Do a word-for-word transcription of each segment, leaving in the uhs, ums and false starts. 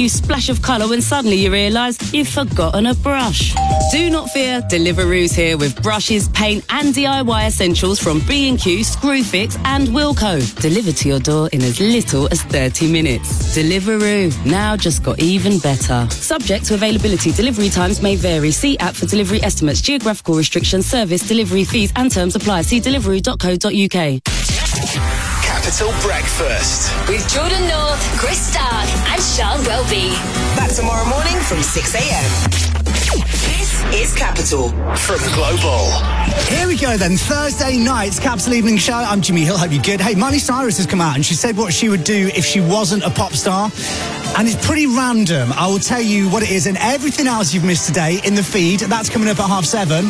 new splash of colour when suddenly you realise you've forgotten a brush. Do not fear, Deliveroo's here with brushes, paint and D I Y essentials from B and Q, Screwfix and Wilko. Delivered to your door in as little as thirty minutes. Deliveroo, now just got even better. Subject to availability, delivery times may vary. See app for delivery estimates, geographical restrictions, service, delivery fees and terms apply. See deliveroo dot co dot uk. Capital Breakfast with Jordan North, Chris Stark and Sean Welby. Back tomorrow morning from six a.m. This is Capital from Global. Here we go then, Thursday night's Capital Evening Show. I'm Jimmy Hill, hope you're good. Hey, Miley Cyrus has come out and she said what she would do if she wasn't a pop star. And it's pretty random. I will tell you what it is and everything else you've missed today in the feed. That's coming up at half seven.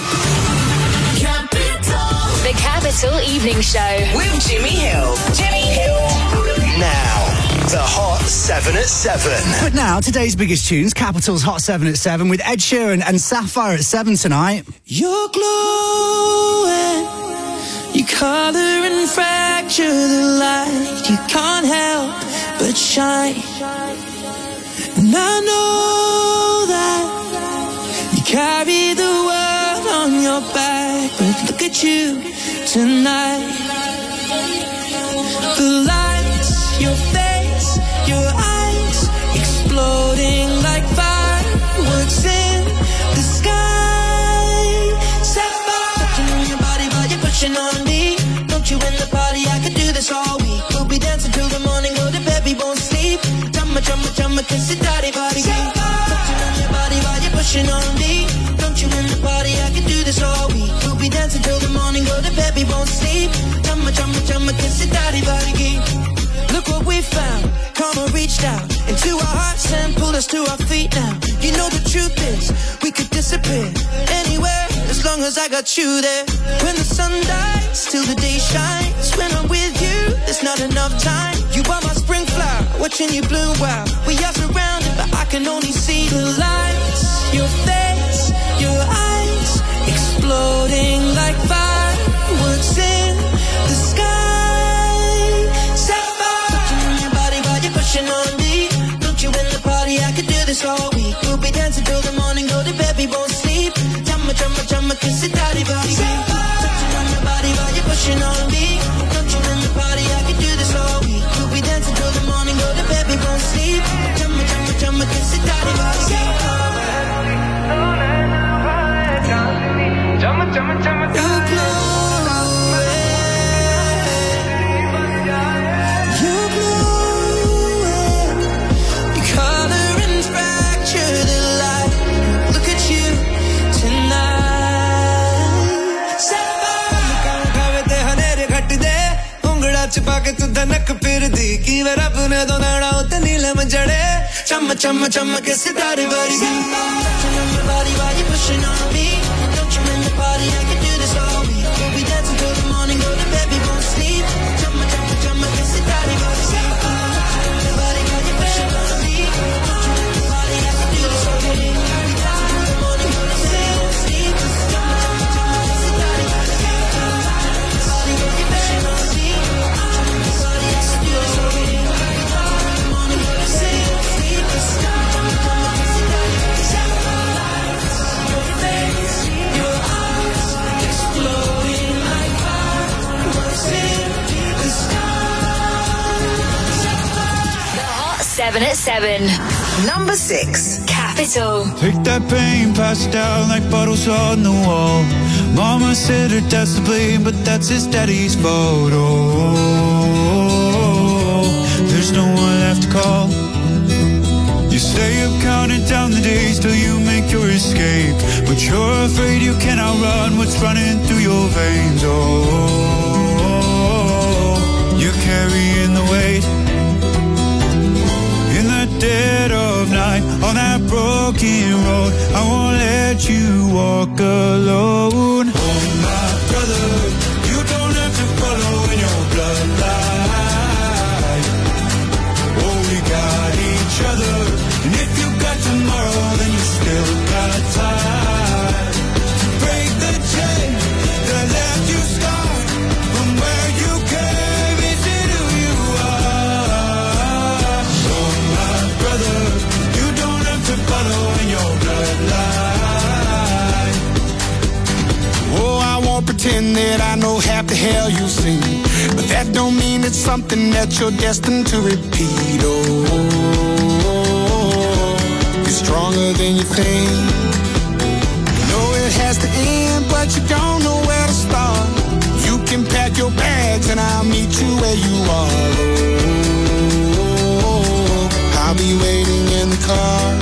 The Capital Evening Show with Jimmy Hill. Jimmy Hill. Now, the Hot seven at seven. But now, today's biggest tunes, Capital's Hot seven at seven with Ed Sheeran and Sapphire at seven tonight. You're glowing, you color and fracture the light. You can't help but shine. And I know that you carry the world on your back, but look at you tonight. The lights, your face, your eyes, exploding like fireworks in the sky. Sapphire, touching on your body while you're pushing on me. Don't you in the party, I could do this all week. We'll be dancing till the morning, go to bed, we won't sleep. Chumma, chumma, chumma, kiss it, daddy, body. Touching on your body while you're pushing on me. Don't you in the party, I could do this all week. We'll be dancing till the morning, go to bed, we won't sleep. Chumma, chumma, chumma, kiss it, daddy, body. Look what we found, karma reached out into our hearts and pulled us to our feet now. You know the truth is, we could disappear anywhere as long as I got you there. When the sun dies, till the day shines. When I'm with you, there's not enough time. You are my spring flower, watching you bloom wild. We are surrounded, but I can only see the lights. Your face, your eyes, exploding like fireworks in the sky. Pushing on me, don't you in the party, I could do this all week. We'll be dancing till the morning, go to bed, we won't sleep. Jamma, jamma, jamma, kiss it, daddy, body. Touching on your body while you're pushing on me. Don't you in the party, I could do this all week. We'll be dancing till the morning, go to bed, we won't sleep. Jamma, jamma, jamma, kiss it, daddy, body. Jamma, jamma, jamma, jamma. छुपा के तू धनक फिर दी की वे रब ने दो नाड़ा उते नीले मंजड़े चम चम चम के सितारे बारी body while you're pushing on me. Don't you in the party, I can do this all week. We'll be dancing till the morning, go to bed, we won't sleep. Chumma, chumma, chumma, kiss it, daddy, body. Body while you're pushing on me. Don't you in the party, I can do this all week. We'll be dancing till the morning, go to bed, we won't sleep. Chumma, chumma, chumma, kiss it, daddy, body. Body while you're pushing on me. Seven at seven. Number six. Capital. Take that pain, pass it down like bottles on the wall. Mama said her dad's to blame, but that's his daddy's fault. Oh, there's no one left to call. You stay up counting down the days till you make your escape, but you're afraid you can't outrun what's running through your veins. Oh, you're carrying the weight in the dead of night on that broken road. I won't let you walk alone. Oh my brother, you don't have to follow in your bloodline. Oh, we got each other, and if you got tomorrow, then you still got time. Break the chain that left you scarred from where you came into who you are. Oh my brother, hell you've seen. But that don't mean it's something that you're destined to repeat. Oh, it's stronger than you think. You know it has to end, but you don't know where to start. You can pack your bags and I'll meet you where you are. Oh, I'll be waiting in the car.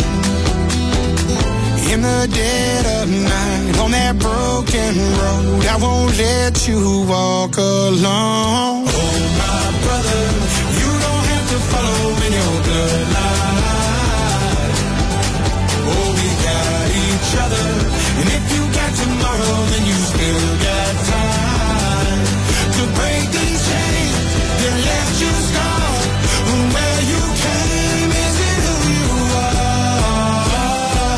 In the dead of night, on that broken road, I won't let you walk alone. Oh, my brother, you don't have to follow in your bloodline. Oh, we got each other, and if you got tomorrow, then you still got time to break these chains that left you scarred. Where you came isn't who you are.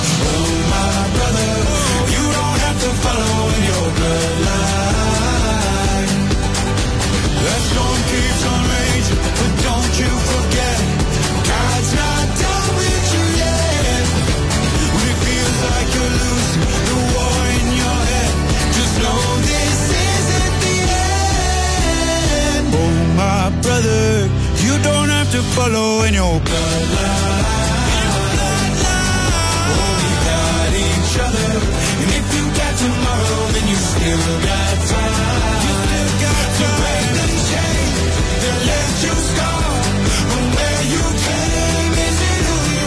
Follow in your bloodline. The storm keeps on raging, but don't you forget, God's not done with you yet. When it feels like you're losing the war in your head, just know this isn't the end. Oh, my brother, you don't have to follow in your bloodline. Oh, we got each other. And if you got tomorrow, then you still got time. You still got to break the chain that left you scarred. From where you came isn't who you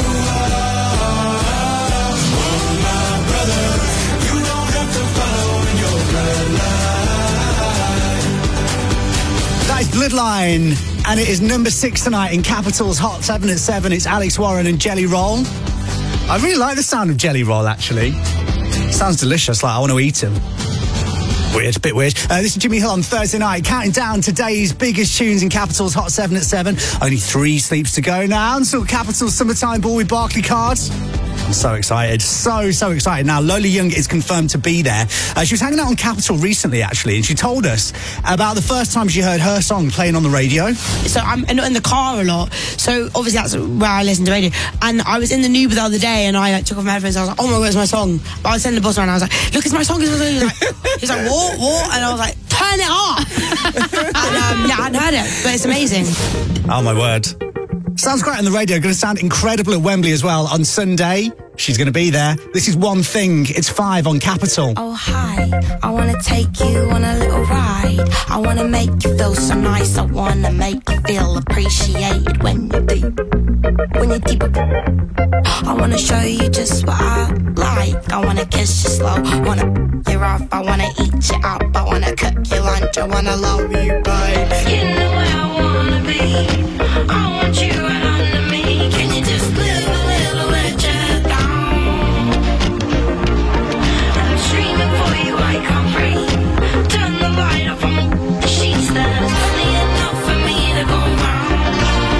are. Oh, my brother, you don't have to follow in your bloodline. That is Bloodline, and it is number six tonight in Capital's Hot seven at seven. It's Alex Warren and Jelly Roll. I really like the sound of Jelly Roll, actually. Sounds delicious, like I want to eat him. Weird, a bit weird. Uh, this is Jimmy Hill on Thursday night, counting down today's biggest tunes in Capital's Hot seven at seven. Only three sleeps to go now until Capital's Summertime Ball with Barclaycard. I'm so excited, so, so excited. Now, Lola Young is confirmed to be there. Uh, she was hanging out on Capital recently, actually, and she told us about the first time she heard her song playing on the radio. So I'm not in the car a lot, so obviously that's where I listen to radio. And I was in the Uber the other day, and I like, took off my headphones, and I was like, oh my God, it's my song. But I was sending the boss around, and I was like, look, it's my song, it's my song. He's like, he's like what, what? And I was like, turn it off. and um, yeah, I hadn't heard it, but it's amazing. Oh, my word. Sounds great on the radio. Going to sound incredible at Wembley as well on Sunday. She's going to be there. This is One Thing. It's five on Capital. Oh, hi. I want to take you on a little ride. I want to make you feel so nice. I want to make you feel appreciated when you do. When you deep. I want to show you just what I like. I want to kiss you slow. Want to you off. I want to eat you up. I want to cook your lunch. I want to love you, babe. You know where I want to be. I want you right under me. Can you just live a little bit down? I'm streaming for you, I can't breathe. Turn the light off on the sheets. There's plenty enough for me to go round.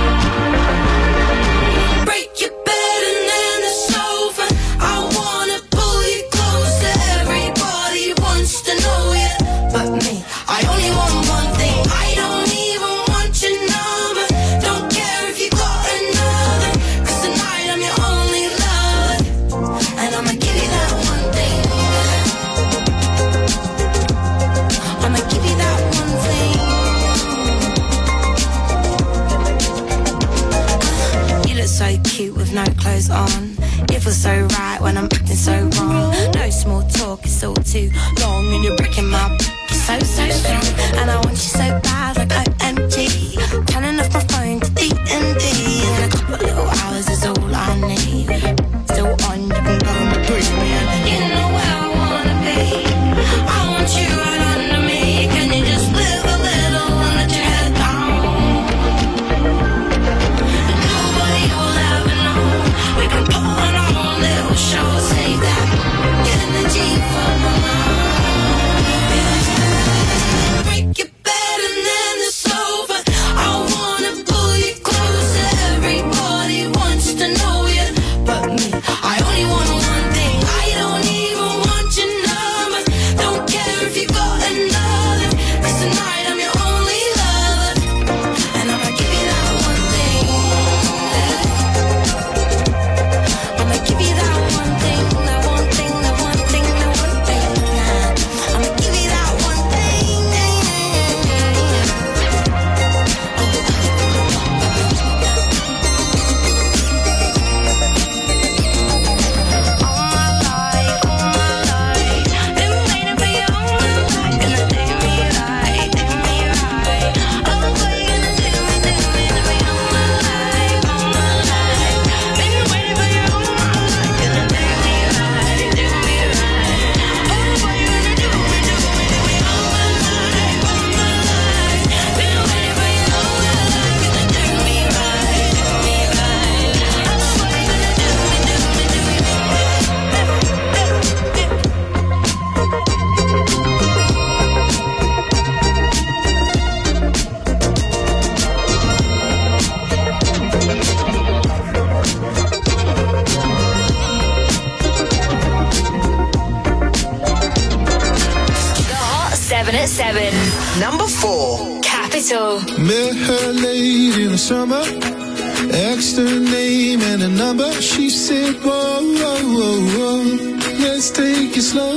Break your bed and then the sofa. I wanna pull you closer. Everybody wants to know you, but me. I only want one thing. I don't even want your number. Don't care if you got another. Cause tonight I'm your only lover. And I'ma give you that one thing. I'ma give you that one thing. You look so cute with no clothes on. It feels so right when I'm acting so wrong. No small talk, it's all too long. And you're breaking my b- so, so strong. And I want you so bad like O M G. Turning off my phone to D and D. And a couple little hours is all I need. Still on, you can go and breathe me in. You know where I wanna be. I want you right under me. Can you just live a little and let your head down? And nobody will ever know. We can put on our own little show. Save that energy for my mind. Break your bed and then the sofa. I wanna pull you closer. Everybody wants to at seven. Number four. Capital. Met her late in the summer, asked her name and a number. She said, whoa, whoa, whoa, whoa, let's take it slow.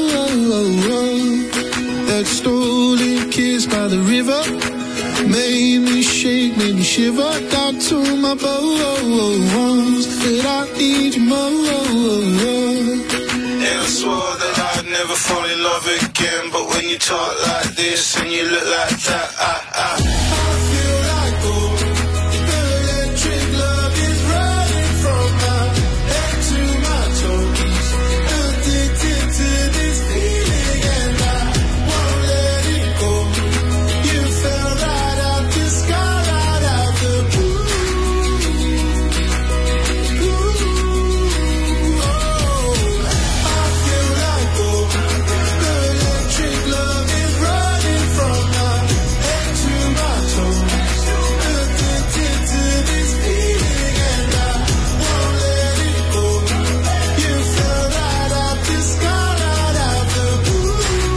That stolen kiss by the river made me shake, made me shiver. Got to my bones, said I need you more. And I swore that I'd never fall in love again, but when you talk like this and you look like that, I, I, I feel like gold. The electric love is running from my head to my toes. Addicted to this feeling and I won't let it go. You fell right out the sky, right out the blue. Ooh, oh, I feel like gold. The electric love is running from my head to my toes. Addicted to this feeling and I won't let it go. You fell right out the sky, right out the blue.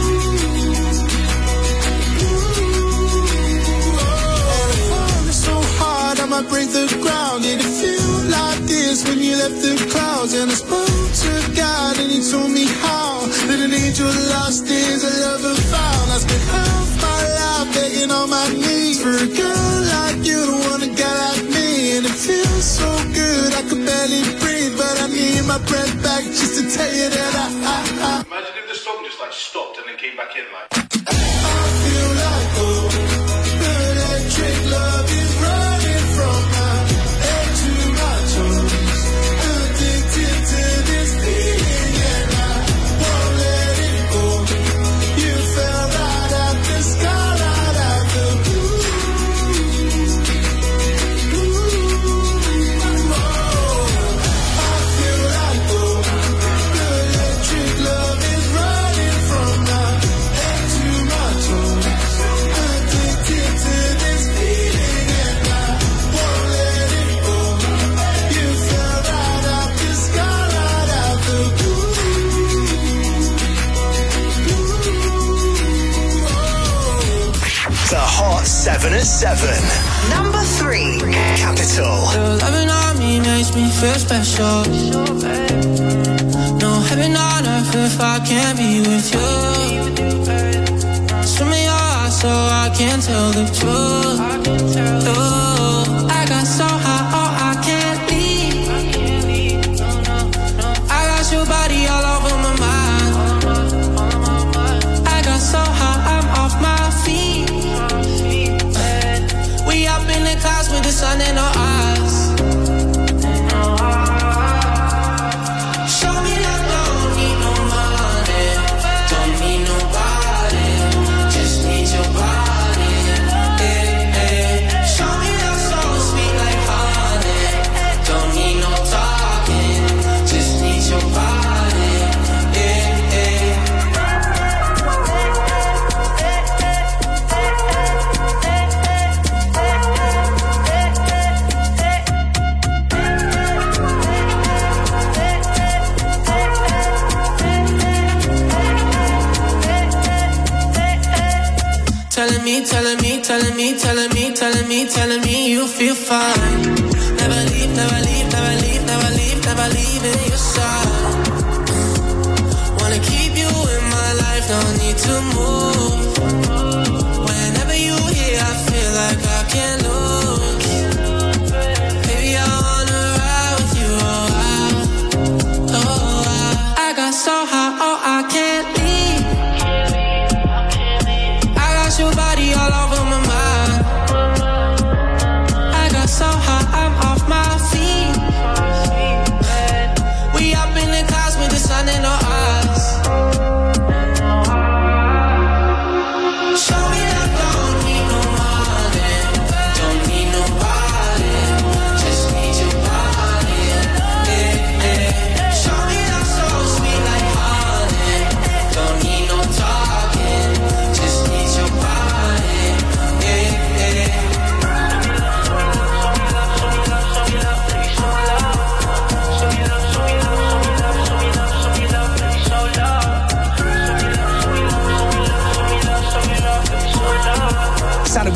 Falling so hard I might break the ground. Did it feel like this when you left the clouds? And I spoke to God and he told me how that an angel lost is a lover found. I spent half my life begging on my knees for a girl like you to want a guy like me. And it feels so good I could barely breathe, but I need my breath back just to tell you that I, I, I Imagine if the song just like stopped and then came back in like. I feel like gold. The electric love is running from my head to my toes. Addicted to this feeling and I won't let it go. You fell right out the sky, right out the blue. Ooh, oh, I feel like gold. The electric love is running from my head to my toes. Addicted to this feeling and I won't let it go. You fell right out the sky, right out the blue. The Hot seven at seven. Number three. Capital. Your loving on me makes me feel special. No heaven on earth if I can't be with you. Swim in your eyes so I can tell the truth. Ooh, I got so high, oh I can't leave. I got your body all over my mind. I got so high, I'm off my feet. We up in the clouds with the sun in our eyes. Show me that don't need no money, don't need nobody, just need your body. Eh, eh. Show me that so sweet like honey, don't need no talking, just need your body. Eh, eh. Telling me, telling me, telling me, telling me, telling me, telling me you feel fine. Never leave, never leave, never leave, never leave, never leave in your side. Wanna keep you in my life, don't need to move. Whenever you here, I feel like I can't lose. Baby, I wanna ride with you, oh I, oh I. I got so high, oh I can't leave. Your body all over my mind. I got so high, I'm off my feet. We up in the clouds with the sun in our eyes.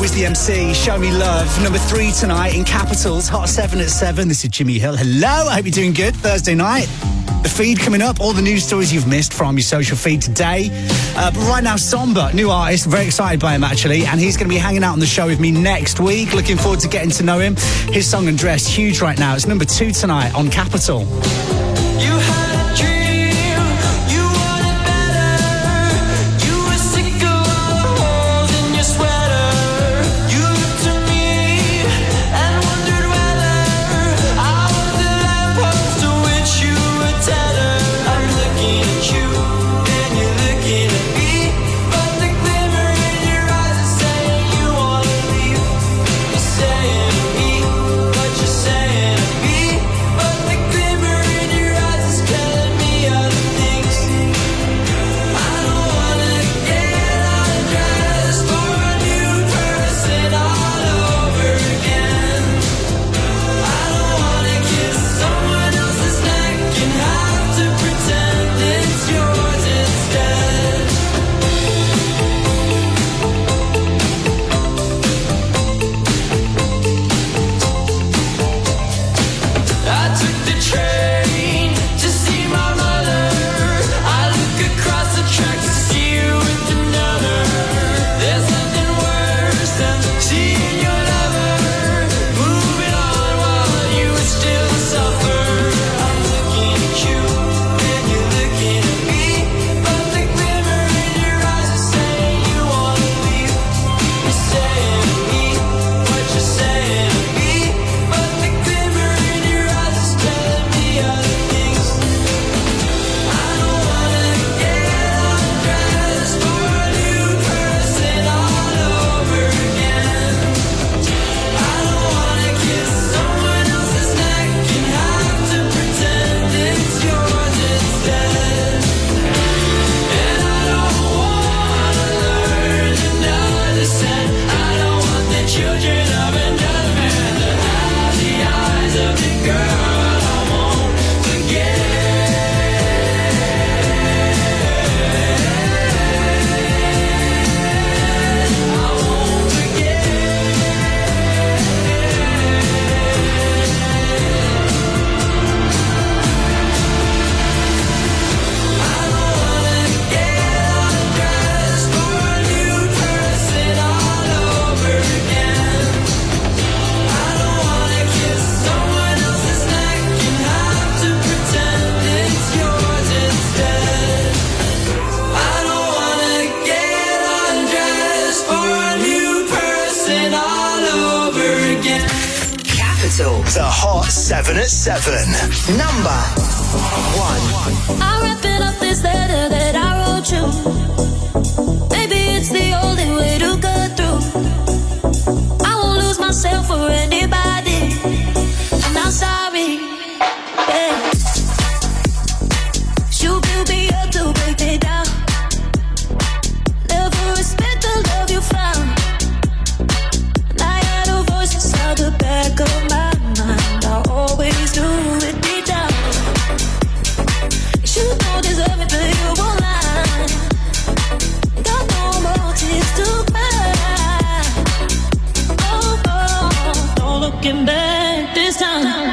Wiz the M C, Show Me Love. Number three tonight in Capitals, Hot seven at seven. This is Jimmy Hill. Hello, I hope you're doing good. Thursday night. The feed coming up, all the news stories you've missed from your social feed today. Uh, but right now, Somba, new artist, very excited by him actually, and he's going to be hanging out on the show with me next week. Looking forward to getting to know him. His song and dress, huge right now. It's number two tonight on Capital. You had a dream, you wanted better. You were sick of all the holes in your sweater. You looked to me and wondered whether I was the lamppost to which you were tethered. I'm looking at you and you're looking at me, but the glimmer in your eyes is saying you wanna leave. You're saying to me what you're saying to me, but the glimmer in your eyes is telling me other things. I don't wanna get undressed for a new person all over again. I don't wanna kiss someone else's neck and have to pretend it's yours instead. I took the train to see my mother. I look across the track to see you with another. There's nothing worse than seeing your lover moving on while you still suffer. I'm looking at you and you're looking at me, but the glimmer in your eyes is saying you wanna leave. You're saying to me what you're saying to me, but the glimmer in your eyes is telling me other things. I don't wanna get undressed for a new person all over again. I don't wanna kiss someone else's neck and have to pretend it's yours instead. And I don't wanna learn another scent. I don't want the children of another man to have the eyes of the girl I won't forget. I won't forget. I don't wanna get undressed for a new person all over again. I don't wanna kiss someone else's neck and have to pretend it's yours instead. I don't wanna get undressed for a new person all over again. Capital. The Hot seven at seven. Number one. I'm wrapping up this letter that I wrote you. Maybe it's the only way to get through. I won't lose myself for anybody. I'm not sorry. Yeah. You build me up to break me down. Never respect the love you found. I had a voice inside the back of my mind. I always knew it deep down. You don't deserve me, but you won't lie. Got no more tears to cry. Oh, oh, no looking back this time.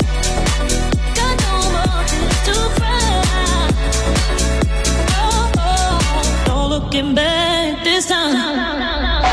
Oh, looking back this time.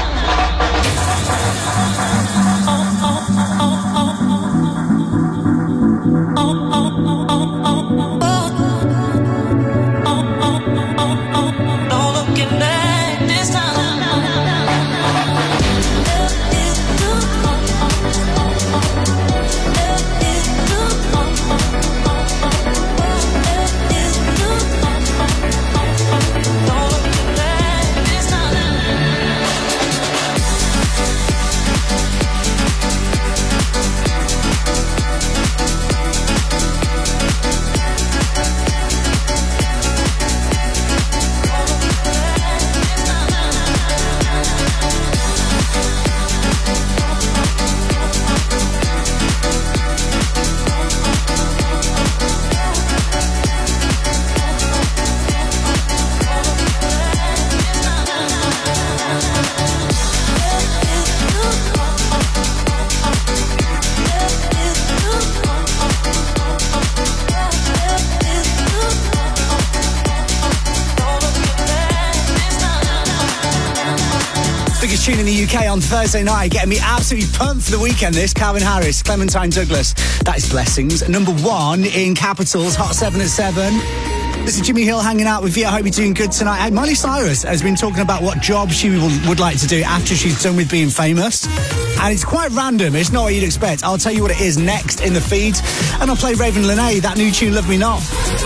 Tune in the U K on Thursday night, getting me absolutely pumped for the weekend. This Calvin Harris, Clementine Douglas. That is Blessings. Number one in Capitals, Hot seven at seven. This is Jimmy Hill hanging out with you. I hope you're doing good tonight. Hey, Miley Cyrus has been talking about what job she would, would like to do after she's done with being famous. And it's quite random. It's not what you'd expect. I'll tell you what it is next in the feed. And I'll play Raven Lenae, that new tune, Love Me Not.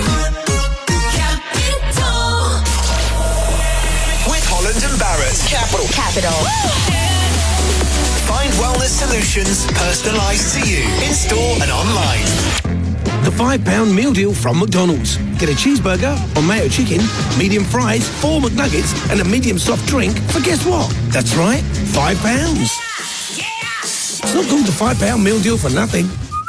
And Barrett. Capital. Capital. Find wellness solutions personalised to you in store and online. The five pound meal deal from McDonald's. Get a cheeseburger or mayo chicken, medium fries, four McNuggets, and a medium soft drink for guess what? That's right, five pounds. It's not called the five pound meal deal for nothing.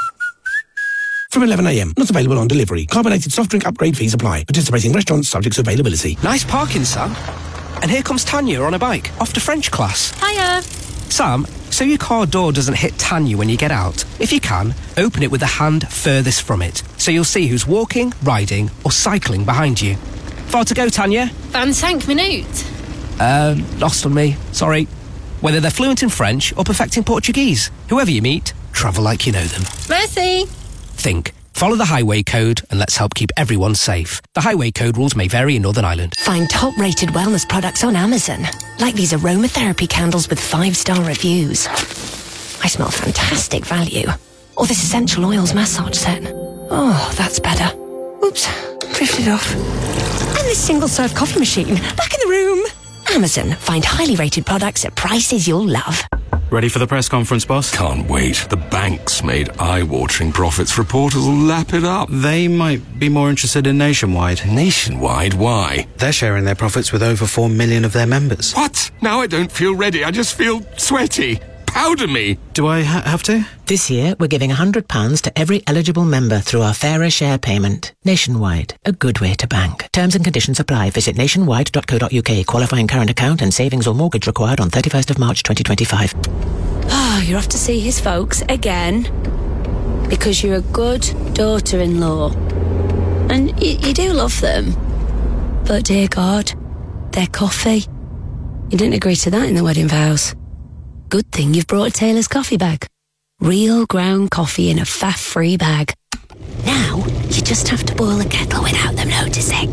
From eleven a m. Not available on delivery. Carbonated soft drink upgrade fees apply. Participating restaurants subject to availability. Nice parking, Sam. And here comes Tanya on a bike, off to French class. Hiya. Sam, so your car door doesn't hit Tanya when you get out. If you can, open it with the hand furthest from it, so you'll see who's walking, riding, or cycling behind you. Far to go, Tanya? vingt-cinq minutes. Uh, lost on me. Sorry. Whether they're fluent in French or perfecting Portuguese, whoever you meet, travel like you know them. Merci. Think. Follow the highway code and let's help keep everyone safe. The highway code rules may vary in Northern Ireland. Find top-rated wellness products on Amazon, like these aromatherapy candles with five-star reviews. I smell fantastic value. Or this essential oils massage set. Oh, that's better. Oops, drifted off. And this single-serve coffee machine, back in the room. Amazon, find highly rated products at prices you'll love. Ready for the press conference, boss? Can't wait. The bank's made eye-watering profits. Reporters will lap it up. They might be more interested in Nationwide. Nationwide? Why? They're sharing their profits with over four million of their members. What? Now I don't feel ready. I just feel sweaty. Powder me. Do I ha- have to? This year, we're giving one hundred pounds to every eligible member through our Fairer Share payment. Nationwide, a good way to bank. Terms and conditions apply. Visit nationwide dot co dot u k. Qualifying current account and savings or mortgage required on thirty-first of March twenty twenty-five. Oh, you're off to see his folks again because you're a good daughter-in-law. And y- you do love them. But, dear God, their coffee. You didn't agree to that in the wedding vows. Good thing you've brought a Taylor's coffee bag. Real ground coffee in a faff-free bag. Now, you just have to boil the kettle without them noticing.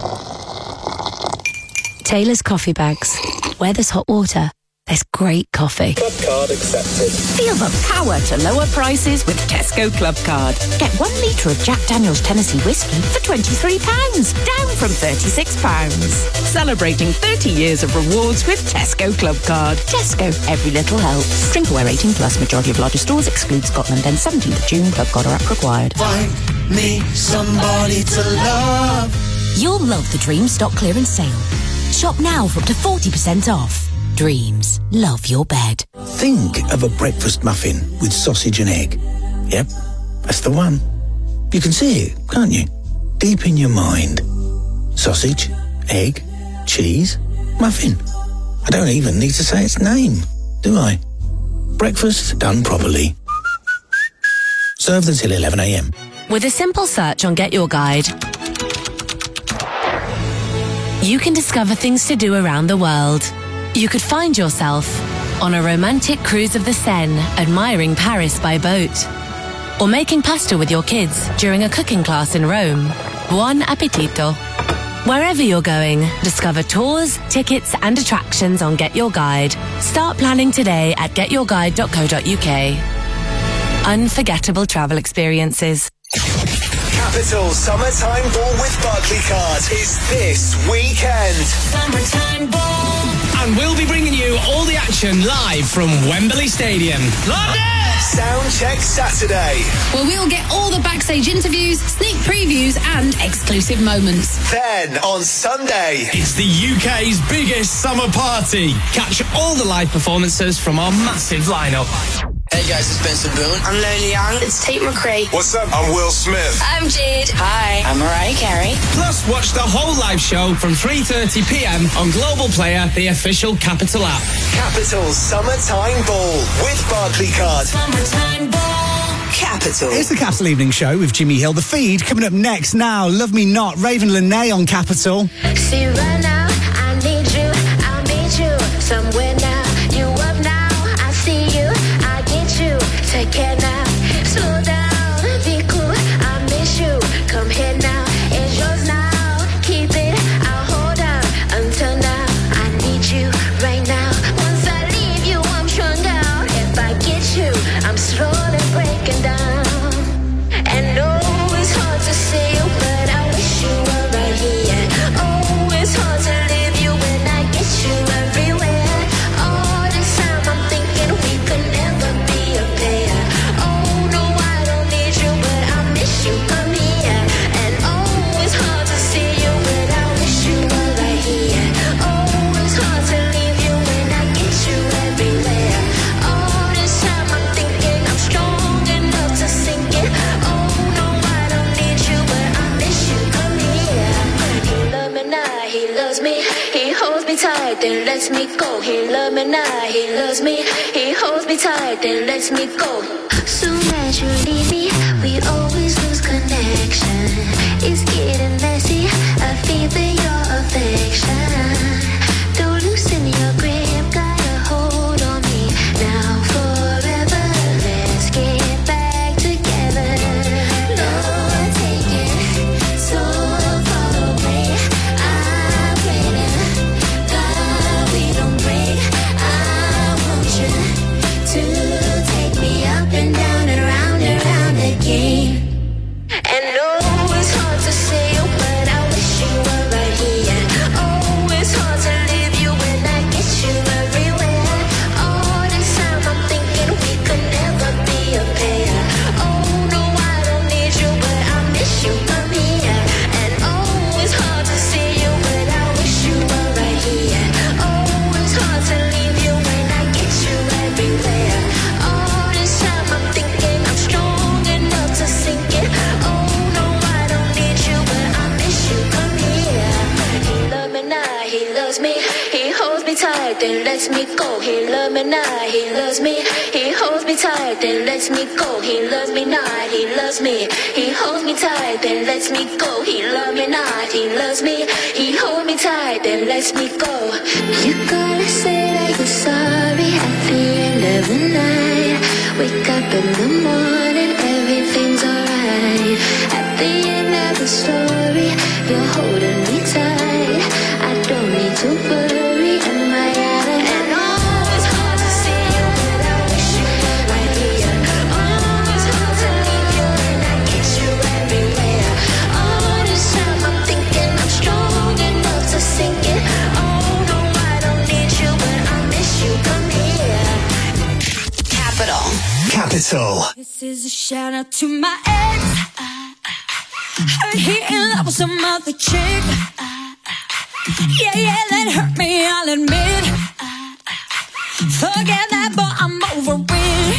Taylor's coffee bags. Where there's hot water, there's great coffee. Club card accepted. Feel the power to lower prices with Tesco Club Card. Get one litre of Jack Daniel's Tennessee Whiskey for twenty-three pounds, down from thirty-six pounds. Celebrating thirty years of rewards with Tesco Club Card. Tesco, every little helps. Drink aware eighteen plus, majority of larger stores exclude Scotland. End seventeenth of June, Club Card or app required. Find me somebody to love. You'll love the Dreams stock clearance sale. Shop now for up to forty percent off. Dreams. Love your bed. Think of a breakfast muffin with sausage and egg. Yep, that's the one. You can see it, can't you? Deep in your mind. Sausage, egg, cheese, muffin. I don't even need to say its name, do I? Breakfast done properly. Served until eleven a m. With a simple search on Get Your Guide, you can discover things to do around the world. You could find yourself on a romantic cruise of the Seine, admiring Paris by boat. Or making pasta with your kids during a cooking class in Rome. Buon appetito. Wherever you're going, discover tours, tickets and attractions on Get Your Guide. Start planning today at get your guide dot co dot uk. Unforgettable travel experiences. Capital Summertime Ball with Barclaycard is this weekend. Summertime Ball. And we'll be bringing you all the action live from Wembley Stadium. London! Soundcheck Saturday. Where we'll get all the backstage interviews, sneak previews and exclusive moments. Then on Sunday, it's the U K's biggest summer party. Catch all the live performances from our massive lineup. Hey guys, it's Benson Boone. I'm Lily Young. It's Tate McRae. What's up? I'm Will Smith. I'm Jade. Hi, I'm Mariah Carey. Plus, watch the whole live show from three thirty p.m. on Global Player, the official Capital app. Capital Summertime Ball with Barclaycard. Summertime Ball. Capital. It's the Capital Evening Show with Jimmy Hill. The Feed coming up next now. Love Me Not, Raven Lenae on Capital. See right now, I need you, I'll meet you somewhere now. You up now, I see you, I get you. Take care now, slow down, be cool, I miss you. Come here now, it's yours now. Keep it, I'll hold out until now. I need you right now. Once I leave you, I'm strung out. If I get you, I'm slowly breaking down. And oh, it's hard to see you, but I wish you were right here. Oh, it's hard to leave you when I get you everywhere. All this time I'm thinking we could never be a pair. Oh no, I don't need you, but I miss you. Come here. And oh, it's hard to see you, but I wish you were right here. Oh, it's hard to leave you when I get you everywhere. All this time I'm thinking I'm strong enough to sink it. Oh no, I don't need you, but I miss you. Come here. He love me now, he loves me. He holds me tight, then lets me go. He love me now, he loves me. He holds me tight, then lets me go. Soon as you leave me, we always lose connection. It's getting messy, I feel your affection. Don't loosen your grip, got a hold on me. Now forever, let's get back together. Lord, take it so far away. I pray to God we don't break. I want you to take me up and down and round and round again. And oh, it's hard to say you, but I wish you were right here. Oh, it's hard to leave you when I get you everywhere. All this time I'm thinking we could never be a pair. Oh no, I don't need you, but I miss you. Come here. And oh, it's hard to see you, but I wish you were right here. Oh, it's hard to leave you when I get you everywhere. All this time I'm thinking I'm strong enough to sink it. Oh no, I don't need you, but I miss you. Come here. He love me now, he loves me. He holds me tight, then lets me go. He love me now, he loves me. He holds me tight, then lets me go. He loves me now, he loves me. He holds me tight, then lets me go. He love me now, he loves me. He holds me tight, then lets me go. You gotta say that you're sorry at the end of the night. Wake up in the morning, everything's alright. At the end of the story, you're holding me tight. I don't need to worry, am I out of hand? Oh, it's hard to see you, but I wish you were right here. Oh, it's hard to leave you and I get you everywhere. All this time I'm thinking I'm strong enough to sink it. Oh no, I don't need you, but I miss you. Come here. Capital. Capital. This is a shout out to my ex. Heard he in love with some other chick. Yeah, yeah, that hurt me, I'll admit. Forget that, but I'm over it.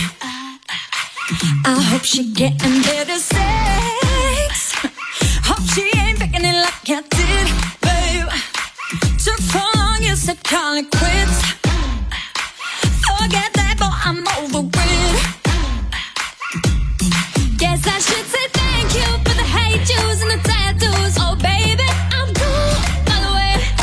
I hope she getting better sex. Hope she ain't faking it like I did, babe. Took so long, you said call it quits. Forget that, but I'm over it. Guess I should say thank you for the hate juice and the tattoos. Oh baby, I'm cool, by the way.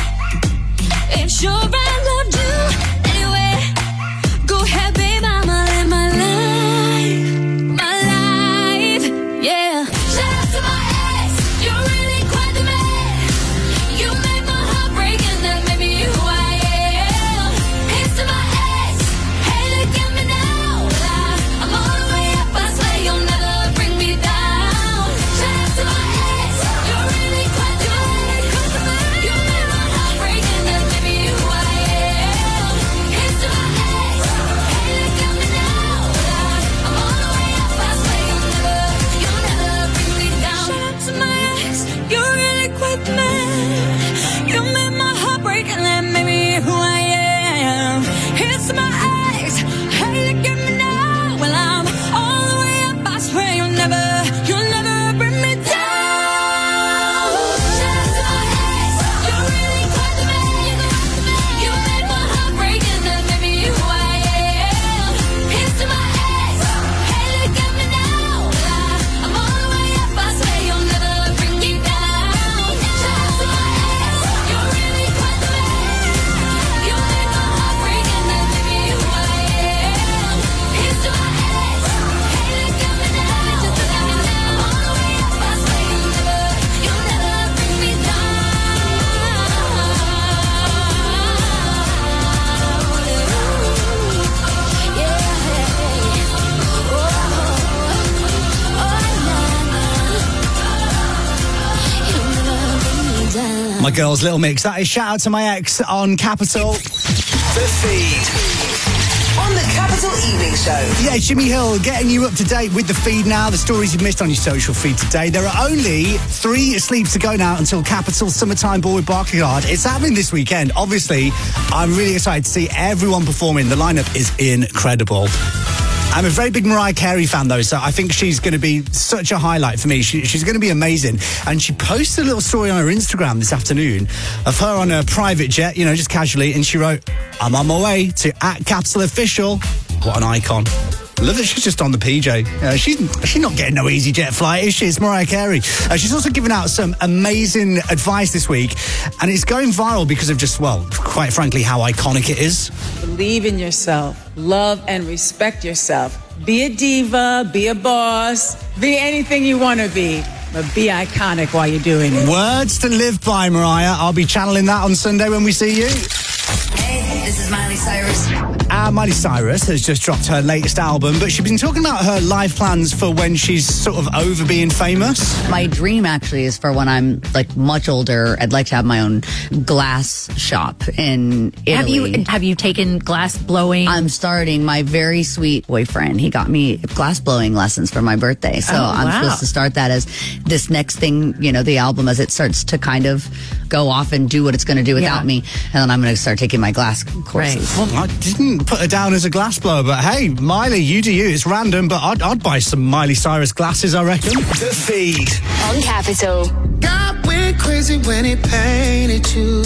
my girls, Little Mix. That is Shout Out to My Ex on Capital. The Feed. On the Capital Evening Show. Yeah, Jimmy Hill getting you up to date with the feed now. The stories you've missed on your social feed today. There are only three sleeps to go now until Capital Summertime Ball with Barclaycard. It's happening this weekend. Obviously, I'm really excited to see everyone performing. The lineup is incredible. I'm a very big Mariah Carey fan, though, so I think she's going to be such a highlight for me. She, she's going to be amazing. And she posted a little story on her Instagram this afternoon of her on a private jet, you know, just casually, and she wrote, I'm on my way to at Capital Official. What an icon. I love that she's just on the P J. Uh, she's, she's not getting no easy jet flight, is she? It's Mariah Carey. Uh, she's also given out some amazing advice this week, and it's going viral because of just, well, quite frankly, how iconic it is. Believe in yourself. Love and respect yourself. Be a diva, be a boss, be anything you want to be, but be iconic while you're doing it. Words to live by, Mariah. I'll be channeling that on Sunday when we see you. Hey, this is Miley Cyrus. Uh, Miley Cyrus has just dropped her latest album, but she's been talking about her life plans for when she's sort of over being famous. My dream actually is for when I'm like much older, I'd like to have my own glass shop in Italy. Have you have you taken glass blowing? I'm starting. My very sweet boyfriend, he got me glass blowing lessons for my birthday. So Oh, I'm wow. supposed to start that as this next thing, you know, the album as it starts to kind of go off and do what it's going to do without Yeah. me. And then I'm going to start taking my glass courses. Well, I didn't put her down as a glass blower, but hey, Miley, you do you. It's random, but I'd, I'd buy some Miley Cyrus glasses, I reckon. The Feed. On Capital. God went crazy when he painted you.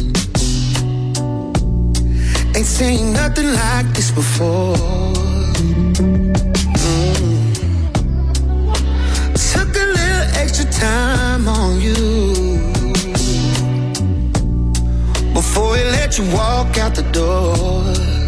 Ain't seen nothing like this before. Mm. Took a little extra time on you before he let you walk out the door.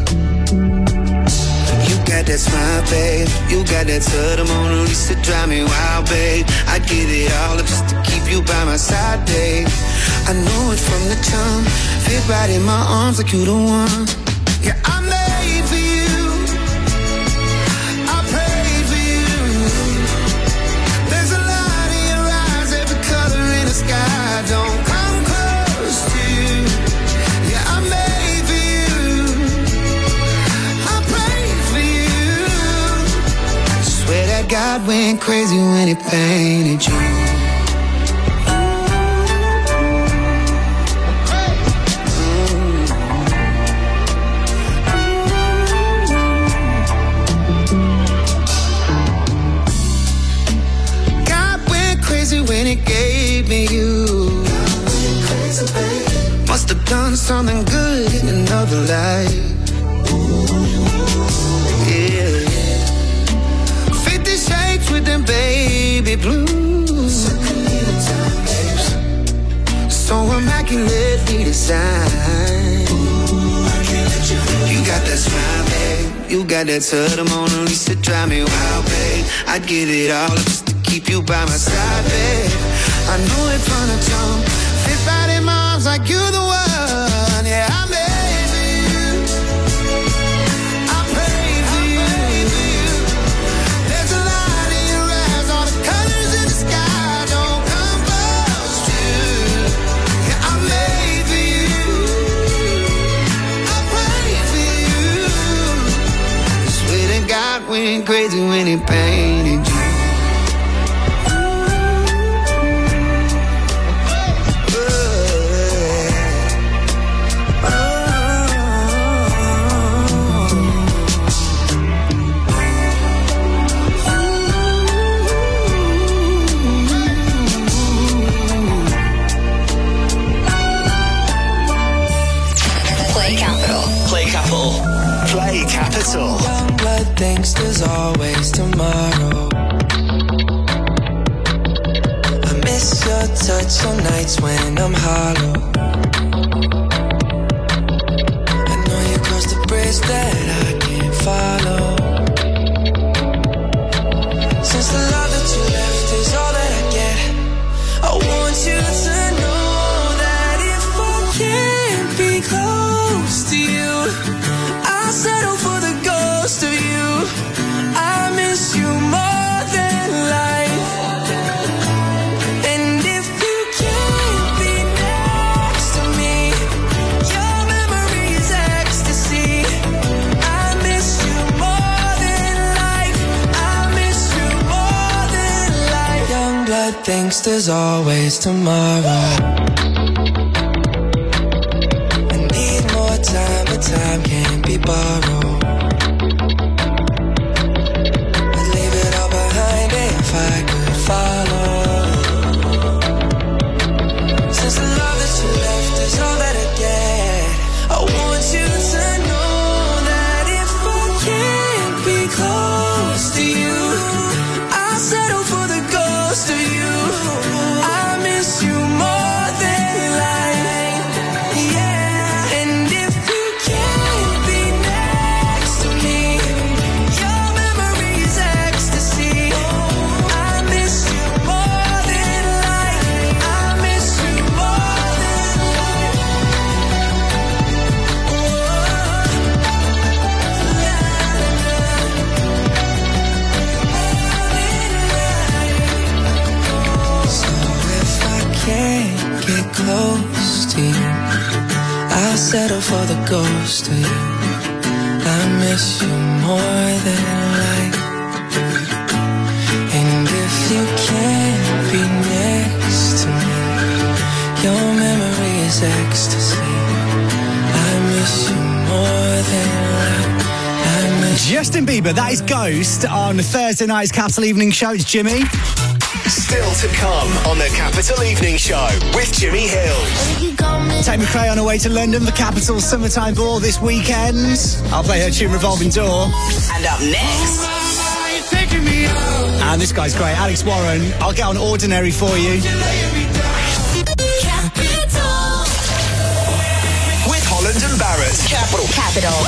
You got that smile, babe. You got that to the Mona Lisa, drive me wild, babe. I'd give it all up just to keep you by my side, babe. I know it from the jump. Fit right in my arms like you the one. Yeah, I'm made for you. I prayed for you. There's a light in your eyes, every color in the sky. Don't come close to you. Yeah, I'm made for you. I prayed for you. Swear that God went crazy when he painted you. When it gave me you, must have done something good in another life. Yeah, Fifty Shades with them baby blues, so immaculately designed. You got that smile, babe. You got that to the Mona Lisa, drive me wild, babe. I'd give it all up just to keep you by my side, babe. I knew it from the jump. Fit right in my arms like you're the one. Yeah, I made for you. I prayed for you. There's a light in your eyes, all the colors in the sky. Don't come close to you. Yeah, I made for you. I prayed for you. Swear to God went crazy when he painted you. Play Capital. Young blood thinks there's always tomorrow. I miss your touch on nights when I'm hollow. I know you crossed the bridge that I can't follow. Since the love that you left is all that I get, I want you to know that if I can't be close to you, I'll settle for the ghost of you. I miss you more than life. And if you can't be next but thinks there's always tomorrow. I need more time, but time can't be borrowed. I'd leave it all behind if I could follow. Since the love that you left is all that I get, I want you to know that if I can't be close to you, I'll settle for the ghost of you. I miss you more than life, yeah. And if you can't be next to me, your memory is ecstasy. I miss you more than life. I miss you more than life. So if I can't get close to you, I'll settle for the ghost of you. I miss you more than life. And if you can't be next to me, your memory is ecstasy. I miss you more than life. I miss Justin Bieber, that is Ghost on Thursday night's Capital Evening Show. It's Jimmy. Still to come on the Capital Evening Show with Jimmy Hill. Tate McRae on her way to London for Capital Summertime Ball this weekend. I'll play her tune Revolving Door. And up next, And this guy's great, Alex Warren. I'll get on Ordinary for you. With Holland and Barrett. Capital. Capital.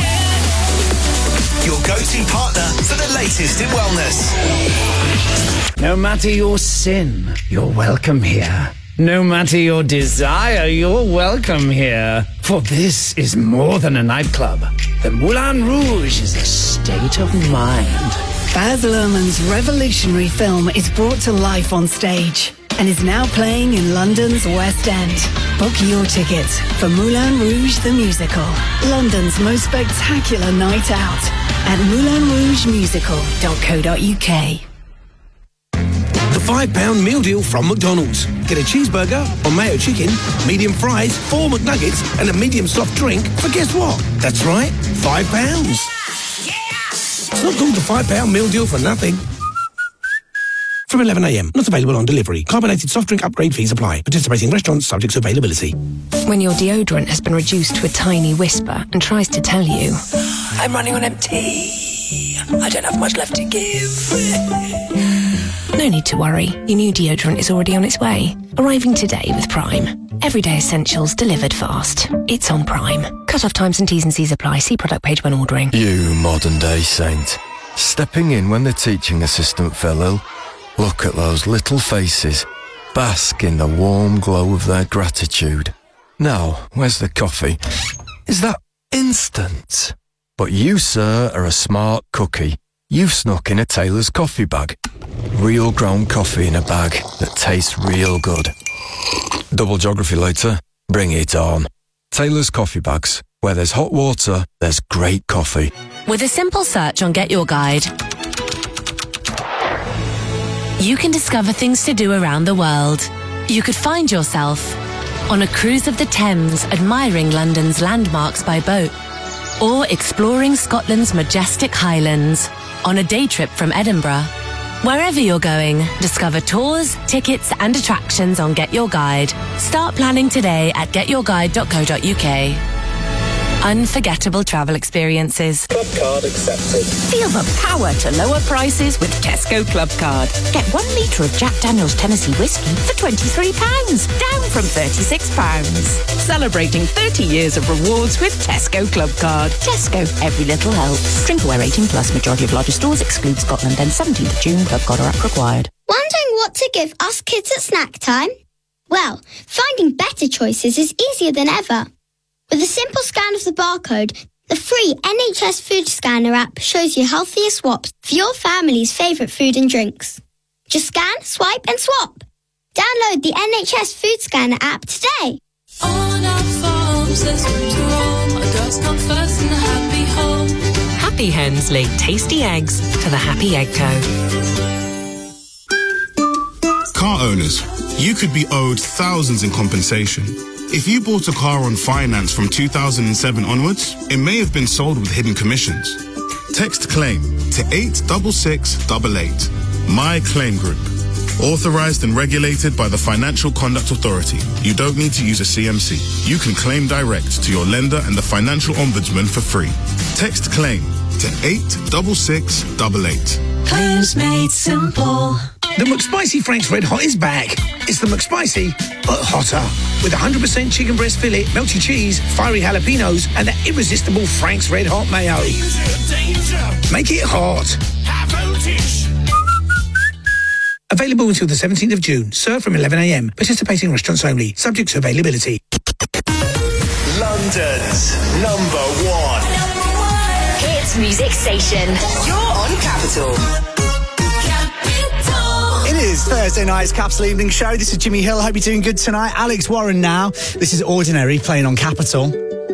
Your go-to partner for the latest in wellness. No matter your sin, you're welcome here. No matter your desire, you're welcome here. For this is more than a nightclub. The Moulin Rouge is a state of mind. Baz Luhrmann's revolutionary film is brought to life on stage and is now playing in London's West End. Book your tickets for Moulin Rouge the Musical, London's most spectacular night out at moulin rouge musical dot co dot uk. The five pound meal deal from McDonald's. Get a cheeseburger or mayo chicken, medium fries, four McNuggets, and a medium soft drink for guess what? That's right, five pounds. It's not called the five pound meal deal for nothing. From eleven a m, not available on delivery. Carbonated soft drink upgrade fees apply. Participating restaurants subject to availability. When your deodorant has been reduced to a tiny whisper and tries to tell you, I'm running on empty. I don't have much left to give. no need to worry. Your new deodorant is already on its way. Arriving today with Prime. Everyday essentials delivered fast. It's on Prime. Cut-off times and T's and C's apply. See product page when ordering. You modern-day saint. Stepping in when the teaching assistant fell ill. Look at those little faces. Bask in the warm glow of their gratitude. Now, where's the coffee? Is that instant? But you, sir, are a smart cookie. You've snuck in a Taylor's coffee bag. Real ground coffee in a bag that tastes real good. Double geography later. Bring it on. Taylor's coffee bags. Where there's hot water, there's great coffee. With a simple search on Get Your Guide, you can discover things to do around the world. You could find yourself on a cruise of the Thames, admiring London's landmarks by boat, or exploring Scotland's majestic Highlands on a day trip from Edinburgh. Wherever you're going, discover tours, tickets and attractions on Get Your Guide. Start planning today at get your guide dot co dot uk. Unforgettable travel experiences. Club card accepted. Feel the power to lower prices with Tesco Club Card. Get one litre of Jack Daniel's Tennessee Whiskey for twenty-three pounds, down from thirty-six pounds. Celebrating thirty years of rewards with Tesco Club Card. Tesco, every little helps. Drink aware eighteen plus, majority of larger stores exclude Scotland, and seventeenth of June, Club Card or app required. Wondering what to give us kids at snack time? Well, finding better choices is easier than ever. With a simple scan of the barcode, the free N H S Food Scanner app shows you healthier swaps for your family's favourite food and drinks. Just scan, swipe and swap. Download the N H S Food Scanner app today. On our farms, there's room to roam. Our girls come first in a happy home. Happy hens lay tasty eggs for the Happy Egg Co. Car owners, you could be owed thousands in compensation. If you bought a car on finance from two thousand seven onwards, it may have been sold with hidden commissions. Text CLAIM to eight six six eight eight. My Claim Group. Authorized and regulated by the Financial Conduct Authority. You don't need to use a C M C. You can claim direct to your lender and the Financial Ombudsman for free. Text CLAIM to eight six six eight eight. Claims made simple. The McSpicy Frank's Red Hot is back. It's the McSpicy, but hotter. With one hundred percent chicken breast fillet, melty cheese, fiery jalapenos, and that irresistible Frank's Red Hot mayo. Danger, danger. Make it hot. High voltage. Available until the seventeenth of June. Served from eleven a m. Participating restaurants only. Subject to availability. London's number one. Number one. Hits music station. You're on Capital. It is Thursday night's Capital Evening Show. This is Jimmy Hill. Hope you're doing good tonight. Alex Warren now. This is Ordinary playing on Capital.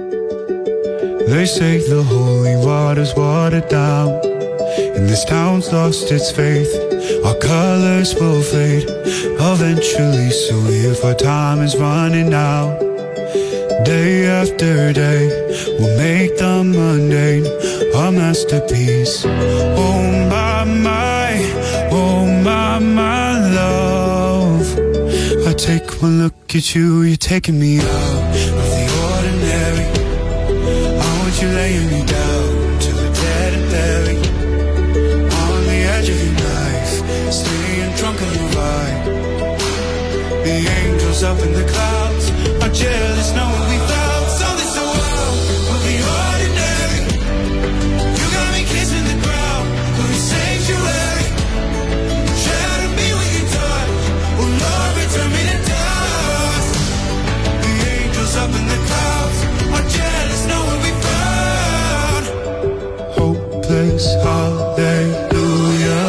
They say the holy water's watered down, and this town's lost its faith. Our colors will fade eventually, so if our time is running out, day after day, we'll make the mundane our masterpiece. Oh my, my, oh my, my love. I take one look at you, you're taking me out of the ordinary. I want you laying me down to the dead and buried. On the edge of your knife, staying drunk on your ride. The angels up in the clouds are jealous knowing we found something so wild of the ordinary. You got me kissing the ground of your sanctuary. Shadow me when you touch, oh Lord, return me to dust. The angels up in the clouds are jealous knowing we found hopeless hallelujah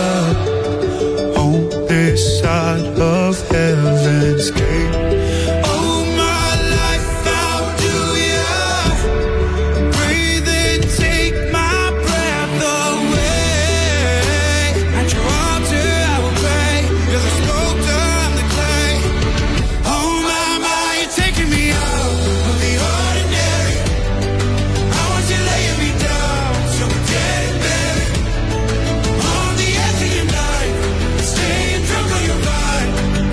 on this side of heaven's gate. Oh my life, how do you breathe and take my breath away? At your altar I will pray, you're the sculptor, I'm the clay. Oh my, my, you're taking me out of the ordinary. I want you laying me down so we're dead and buried. On the edge of your knife, staying drunk on your vine.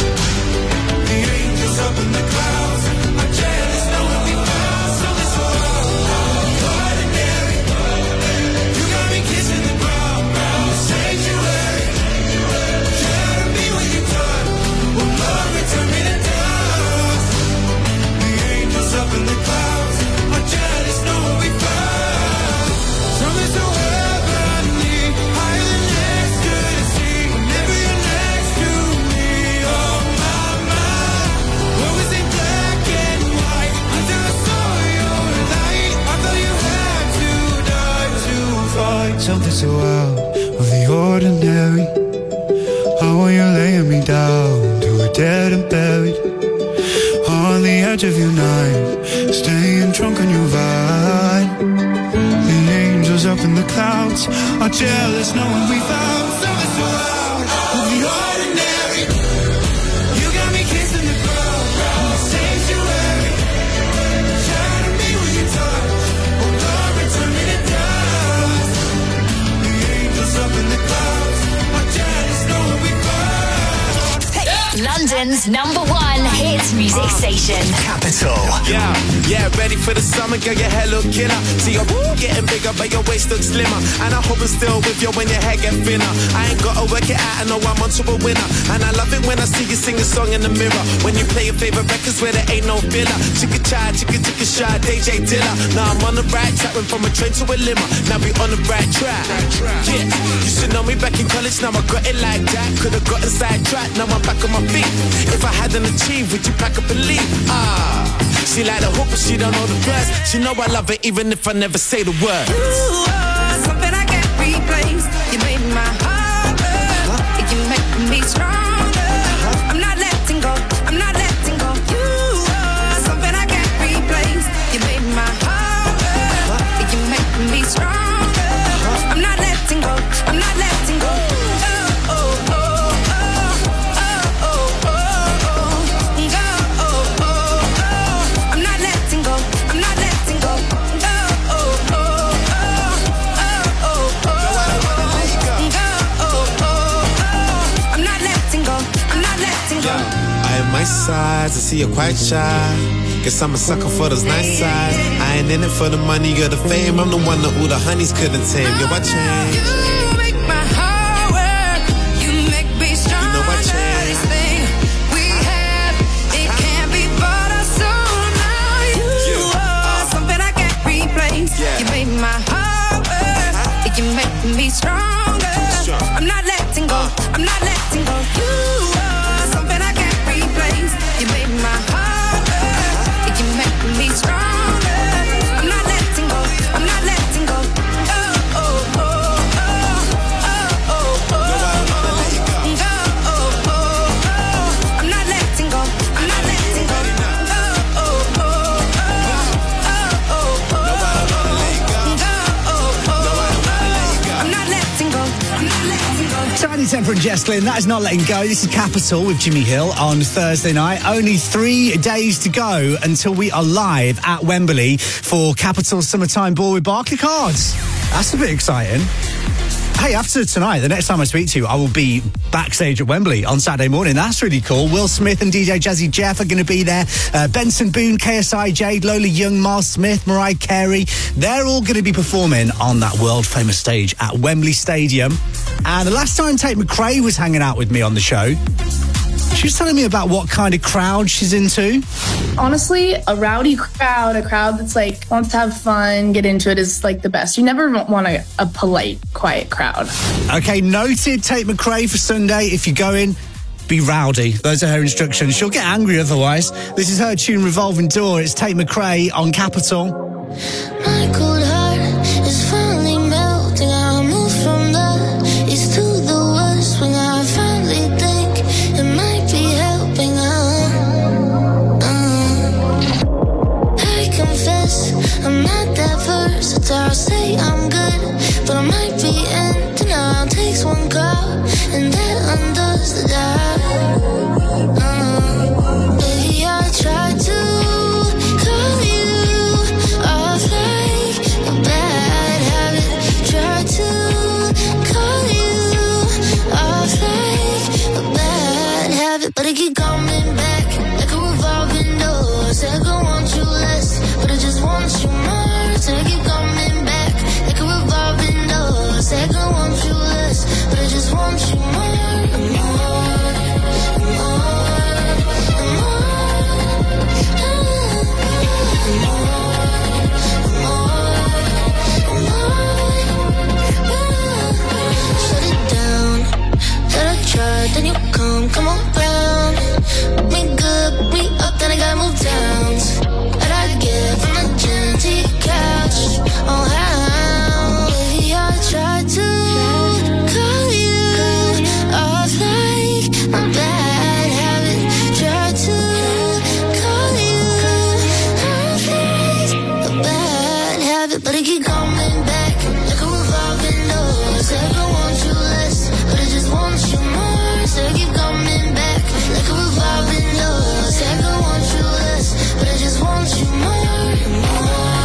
The angels up in the clouds are jealous knowing we found something so ordinary. You got me kissing the ground, the sanctuary. Shadow me when you touch, oh Lord, return me to dust. The angels up in the clouds are jealous knowing we found something so heavenly, higher than ecstasy. Whenever you're next to me, oh my, my. What was in black and white until I saw your light? I thought you had to die to find something so out of the ordinary. How are you laying me down to a dead and buried? On the edge of your knife, staying drunk on your vine. The angels up in the clouds are jealous knowing we found something so out of the ordinary. You got me kissing the ground, the sanctuary. Shadow me when you touch, oh Lord, return me to dust. The angels up in the clouds are jealous knowing we found. London's number one hits music station. Capital. Yeah, yeah, ready for the summer, girl, your hair look killer. See your woo getting bigger, but your waist looks slimmer. And I hope I'm still with you when your hair get thinner. I ain't gotta work it out, I know I'm onto a winner. And I love it when I see you sing a song in the mirror. When you play your favorite records where there ain't no filler. Chicka chai, chicka chicka shy, D J Dilla. Now I'm on the right track, went from a train to a limo. Now we on the right track. Yeah, you should know me back in college, now I got it like that. Could've gotten sidetracked, now I'm back on my feet. If I hadn't achieved, would you pack up and leave? Ah, she like the hook, but she don't know the words. She know I love her even if I never say the words. You are something I can't replace. You made my heart burn. You make me stronger. I'm not letting go. I'm not letting go. You are something I can't replace. You made my heart burn. You make me stronger. I'm not letting go. I'm not letting go. Oh, oh, oh, oh, oh, oh. nice sides, I see you're quite shy. Guess I'm a sucker for those nice sides. I ain't in it for the money or the fame. I'm the one that all the honeys couldn't tame. Yo, I changed. You make my heart work. You make me stronger. You know I changed. This thing we have, it can't be bought or sold. Now you are something I can't replace. You made my heart work. You make me stronger. I'm not letting go. I'm not letting go. You are something I can't replace. You made my heart work. You make me stronger. I'm not letting go. I'm not letting go. Oh, oh, oh, oh, oh, oh, oh. Go, oh, oh, oh. I'm not letting go. I'm not letting go. Oh, oh, oh, oh, oh, oh, oh. I'm not letting go. I'm not letting go. Tiny Temper and Jess Glynn, that is Not Letting Go. This is Capital with Jimmy Hill on Thursday night. Only three days to go until we are live at Wembley for Capital's Summertime Ball with Barclaycards. That's a bit exciting. Hey, after tonight, the next time I speak to you, I will be backstage at Wembley on Saturday morning. That's really cool. Will Smith and D J Jazzy Jeff are going to be there. Uh, Benson Boone, K S I, Jade, Lola Young, Miles Smith, Mariah Carey. They're all going to be performing on that world-famous stage at Wembley Stadium. And the last time Tate McRae was hanging out with me on the show, she was telling me about what kind of crowd she's into. Honestly, a rowdy crowd, a crowd that's like wants to have fun, get into it is like the best. You never want a, a polite, quiet crowd. Okay, noted Tate McRae for Sunday. If you're going, be rowdy. Those are her instructions. She'll get angry otherwise. This is her tune Revolving Door. It's Tate McRae on Capital. My cold heart is finally melting. I move from the east to the west when I finally think it might be helping. Uh, uh. I confess I'm not that versatile. I'll say I'm good, but I might be in denial. Takes one call and that undoes the dial. Uh, baby, I tried to. But I keep coming back like a revolving door. Said I want you less, but I just want you more. Said I keep coming back like a revolving door. Said I want you less, but I just want you more, more, more, more. Shut it down. Thought I tried, then you come, come on. Me good, me up, then I gotta move down. But I get from the gym to your couch. Oh, how? Baby, I tried to call you off like my bad habit. Tried to call you off like a bad habit. But I keep coming back like a revolving door. Said I want you less, but I just want you more. Said I keep coming back like a revolving door. Said I want you less, but I just want you more, more,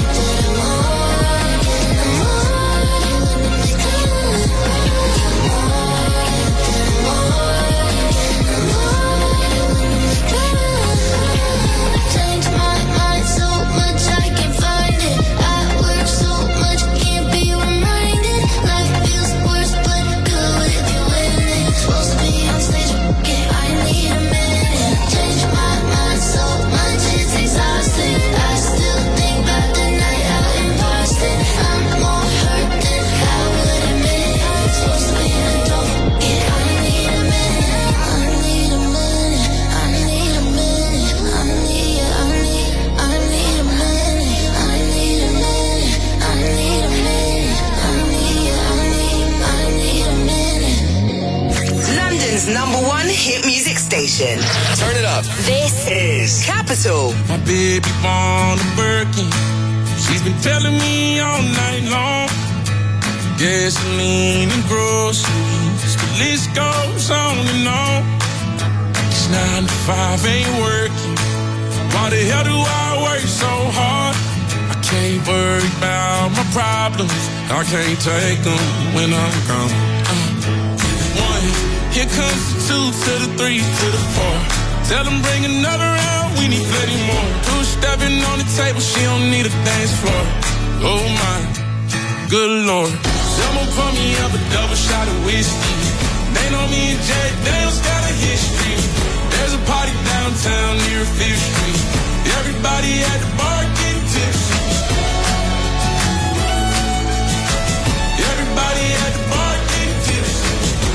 changed my mind so much I can't find it. I work so much, can't be reminded. Life feels worse, but good if you're winning. Supposed to be on stage, okay, I need a minute. Change my mind so much, it's exhausting. I still think about the night out in Boston. I'm more hurt than I would admit. Supposed to be a dope, yeah, I need a minute. I need a minute, I need a minute. I need, I need, I need a minute. I need a minute, I need a minute. I need, I need, I need a minute. London's number one hit music station. Turn it up. This is Capital. My baby born a Birkin. She's been telling me all night long. Gasoline and groceries, the list goes on and on. It's nine to five, ain't working. Why the hell do I work so hard? I can't worry about my problems. I can't take them when I'm gone. Uh, one, here comes the two to the three to the four. Tell them bring another round, we need plenty more. Two stepping on the table, she don't need a dance floor. Oh my, good lord. Someone pour me up a double shot of whiskey. They know me and Jay Daniels got a history. There's a party downtown near Fifth Street. Everybody at the bar getting tipsy. Everybody at the bar getting tipsy.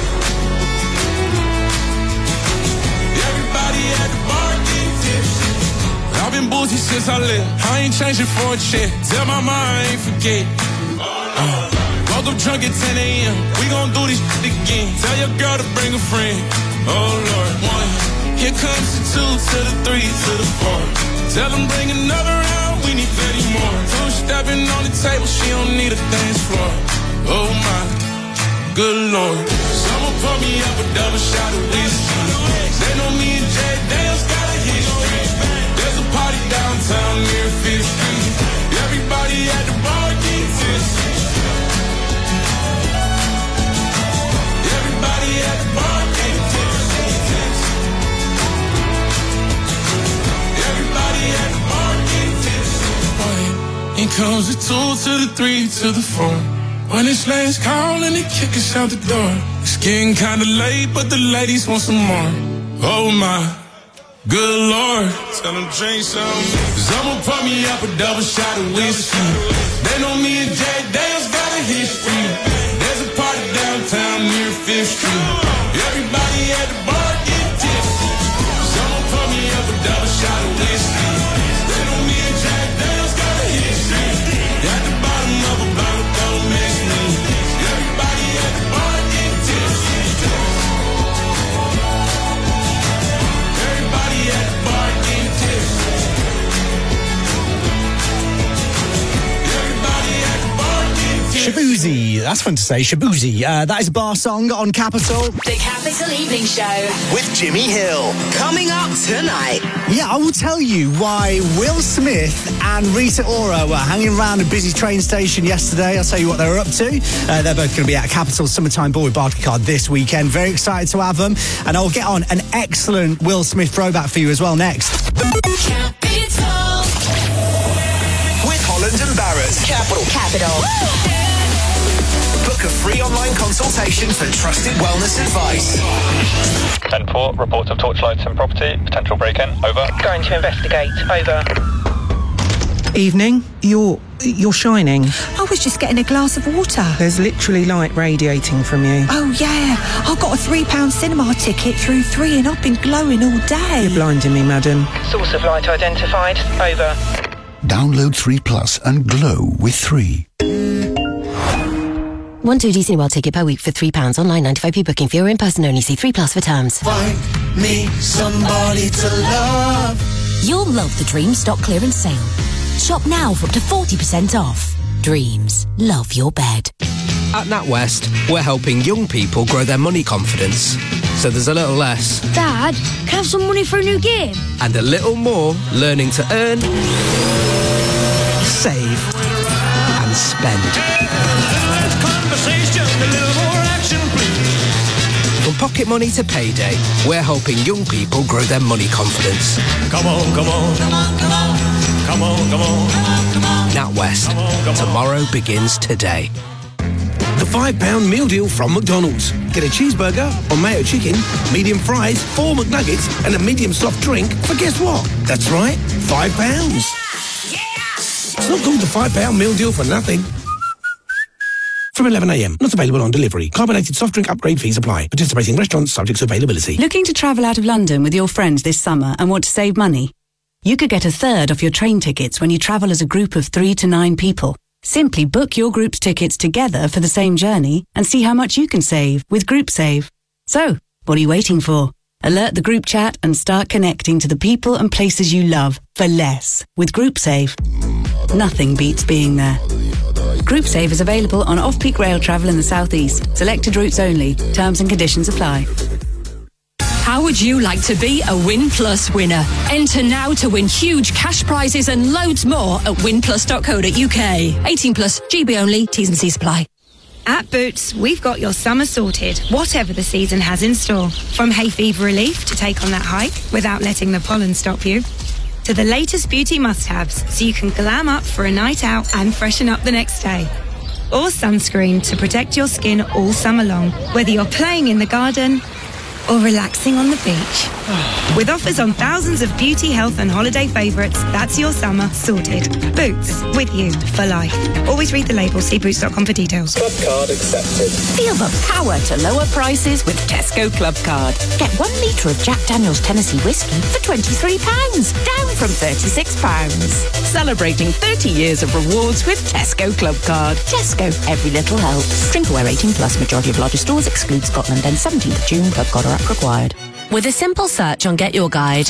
Everybody at the bar getting tipsy. I've been boozy since I left. I ain't changing for a check. Tell my mom I ain't forget. Uh, woke up drunk at ten a.m. We gon' do this shit again. Tell your girl to bring a friend. Oh Lord, one. Here comes the two to the three to the four. Tell them bring another round. We need plenty more. Two stepping on the table. She don't need a dance floor. Oh my, good lord. Someone pour me up a double shot of whiskey. They know me and Jay Daniels got a history. There's a party downtown near Fifth Street. Everybody at the bar getting tipsy. Everybody at the bar getting tipsy. Everybody at the bar getting tipsy. Here comes the two to the three to the four. When it's last call and they kick us out the door. It's getting kinda late, but the ladies want some more. Oh my, good lord. Tell them drink some. Someone pour me up a double shot of whiskey. They know me and Jay Daniels got a history. There's a party downtown near Fifth Street. Everybody at the bar get tipsy. Someone pour me up a double shot of whiskey. They know me and Jay Daniels got a history. At the bottom of a bottle, don't miss me. Everybody at the bar get tipsy. Everybody at the bar get tipsy. Everybody at the bar get tipsy. Shabuzi, that's fun to say, Shabuzi. Uh, that is a bar song on Capital. The Capital Evening Show. With Jimmy Hill. Coming up tonight. Yeah, I will tell you why Will Smith and Rita Ora were hanging around a busy train station yesterday. I'll tell you what they were up to. Uh, they're both going to be at Capital Summertime Ball with Barclaycard this weekend. Very excited to have them. And I'll get on an excellent Will Smith throwback for you as well next. Capital. With Holland and Barrett. Capital. Capital. Book a free online consultation for trusted wellness advice. ten four, reports of torchlights and property, potential break-in, over. Going to investigate, over. Evening, you're, you're shining. I was just getting a glass of water. There's literally light radiating from you. Oh yeah, I got a three pound cinema ticket through three and I've been glowing all day. You're blinding me, madam. Source of light identified, over. Download three Plus and glow with three. One two Disney World ticket per week for three pounds. Online ninety-five p booking fee or in person only. See three Plus for terms. Find me somebody to love. You'll love the Dreams stock clearance sale. Shop now for up to forty percent off. Dreams. Love your bed. At NatWest, we're helping young people grow their money confidence. So there's a little less. Dad, can I have some money for a new game? And a little more learning to earn, save, and spend. From pocket money to payday, we're helping young people grow their money confidence. Come on, come on, come on, come on, come on, come on, come on. NatWest. Come on, come on. Tomorrow begins today. The five pound meal deal from McDonald's. Get a cheeseburger or mayo chicken, medium fries, four McNuggets, and a medium soft drink for guess what? That's right, five pounds. Yeah! It's not called the five pound meal deal for nothing. From eleven a m. Not available on delivery. Carbonated soft drink upgrade fees apply. Participating restaurants subject to availability. Looking to travel out of London with your friends this summer and want to save money? You could get a third off your train tickets when you travel as a group of three to nine people. Simply book your group's tickets together for the same journey and see how much you can save with GroupSave. So, what are you waiting for? Alert the group chat and start connecting to the people and places you love for less with GroupSave. Nothing beats being there. GroupSave is available on off-peak rail travel in the southeast. Selected routes only. Terms and conditions apply. How would you like to be a Win Plus winner? Enter now to win huge cash prizes and loads more at win plus dot co dot uk. eighteen plus, G B only, T's and C's apply. At Boots, we've got your summer sorted, whatever the season has in store. From hay fever relief to take on that hike without letting the pollen stop you, to the latest beauty must-haves so you can glam up for a night out and freshen up the next day. Or sunscreen to protect your skin all summer long, whether you're playing in the garden or relaxing on the beach. With offers on thousands of beauty, health and holiday favourites, that's your summer sorted. Boots, with you for life. Always read the label, see boots dot com for details. Club card accepted. Feel the power to lower prices with Tesco Club Card. Get one litre of Jack Daniel's Tennessee whiskey for twenty-three pounds, down from thirty-six pounds. Celebrating thirty years of rewards with Tesco Club Card. Tesco, every little helps. Drink aware eighteen plus, majority of larger stores exclude Scotland, and seventeenth of June, Club Card or app required. With a simple search on Get Your Guide,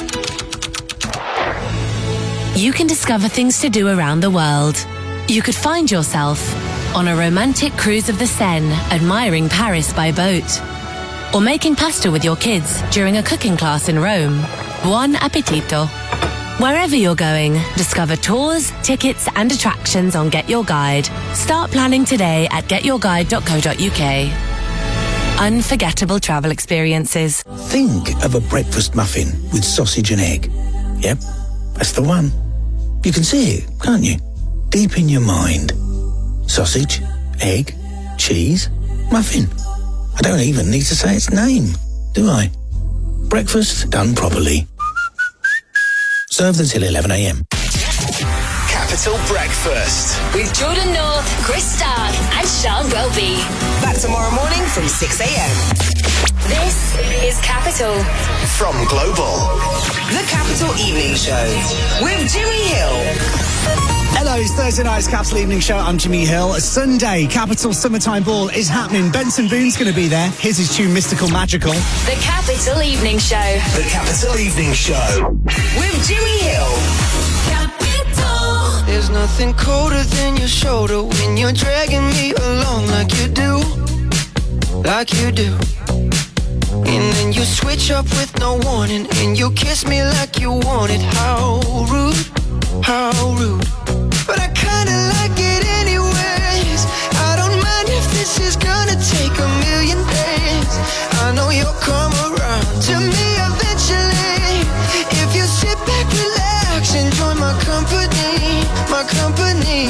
you can discover things to do around the world. You could find yourself on a romantic cruise of the Seine, admiring Paris by boat. Or making pasta with your kids during a cooking class in Rome. Buon appetito. Wherever you're going, discover tours, tickets and attractions on Get Your Guide. Start planning today at get your guide dot co dot uk. Unforgettable travel experiences. Think of a breakfast muffin with sausage and egg. Yep, that's the one. You can see it, can't you? Deep in your mind. Sausage, egg, cheese, muffin. I don't even need to say its name, do I? Breakfast done properly. Served until eleven a m. Capital Breakfast with Jordan North, Chris Stark and Sean Welby. Back tomorrow morning from six a m. This is Capital from Global. The Capital Evening Show with Jimmy Hill. Hello, it's Thursday night's Capital Evening Show. I'm Jimmy Hill. Sunday, Capital Summertime Ball is happening. Benson Boone's going to be there. Here's his tune, Mystical Magical. The Capital Evening Show. The Capital Evening Show with Jimmy Hill. Capital. There's nothing colder than your shoulder when you're dragging me along like you do, like you do. And then you switch up with no warning, and you kiss me like you want it. How rude, how rude. But I kinda like it anyways. I don't mind if this is gonna take a million days. I know you'll come around to me eventually. If you sit back, relax, enjoy my company, my company.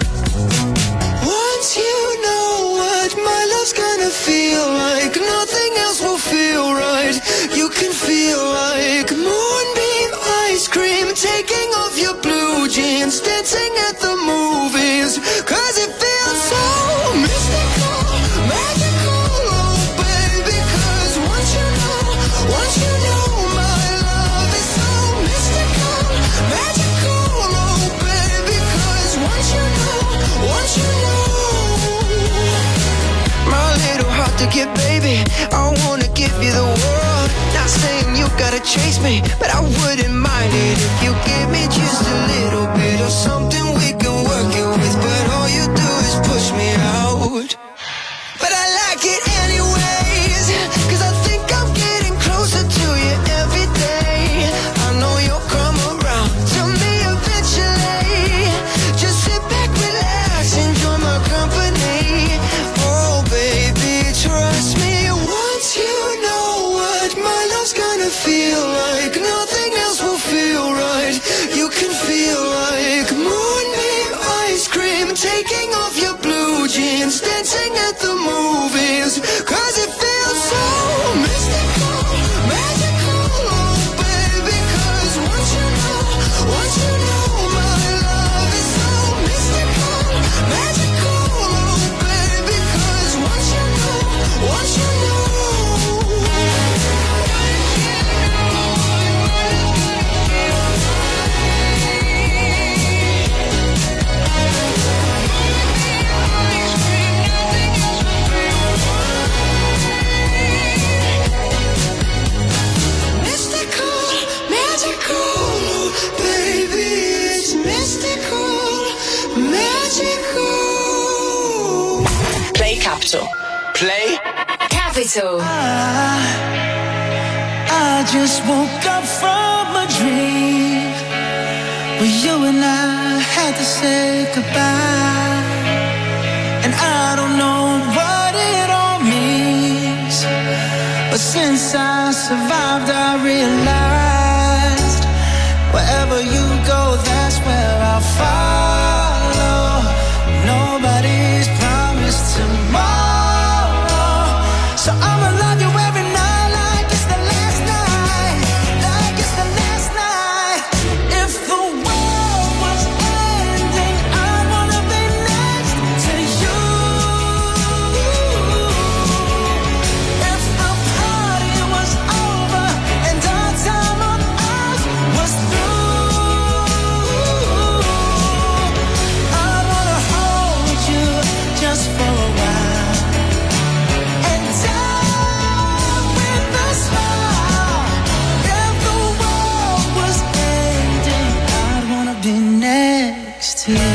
Once you know what my love's gonna feel like, nothing else will feel right. You can feel like moonbeam ice cream, taking off your blue jeans, dancing at the movies, cause it feels so mystical, magical, oh baby. Cause once you know, once you know my love is so mystical, magical, oh baby. Cause once you know, once you know, my little heart to get, baby, I wanna give you the world. Not saying you gotta chase me, but I wouldn't mind it if you give me just a little bit of something we can work it with. But all you do is push me out. But I like it anyways, cause I think I'm getting closer to you every day. I know you'll come around to me eventually. Just sit back, relax, enjoy my company. Oh baby, trust me. Once you know what my love's gonna feel like, nothing else will feel right. You can feel like moonbeam ice cream, taking off your blue jeans, dancing at the movies, cause it feels so mystical, magical, oh baby. Cause once you know, once you know my love is so mystical, magical, oh baby. Cause once you know, once you know. Play Capital. Play Capital. I, I just woke up from a dream where you and I had to say goodbye. And I don't know since I survived, I realized wherever you go, that's where I'll follow. Nobody's promised tomorrow, so I'ma love you every night like it's the last night, like it's the last night. If the world was ending, I'd wanna be next to you. If the party was over and our time on earth was through, I'd wanna hold you just for a while and die with a smile. If the world was ending, I'd wanna be next to you.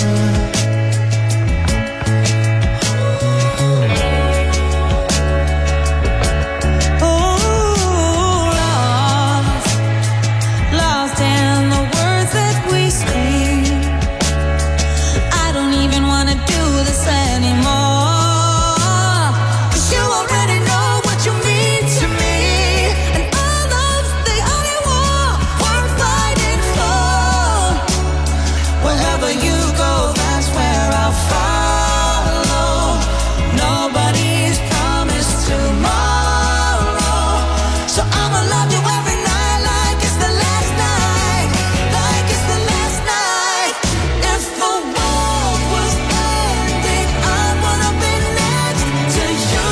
Lost, lost in the words that we speak. I don't even wanna do this anymore, 'cause you already know what you mean to me, and all of the only war worth fighting for. Wherever you go, that's where I'll follow. Nobody's promised tomorrow, so I'ma love you every night like it's the last night, like it's the last night. If the world was ending, I'd wanna be next to you.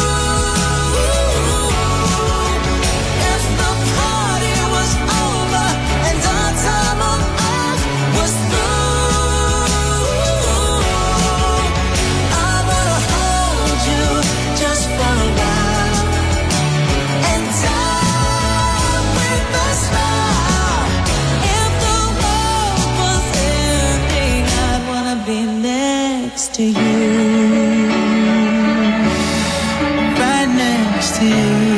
If the party was over and our time on earth was through, I wanna hold you just for a while and die with a smile. If the world was ending, I'd wanna be next to you, right next to you.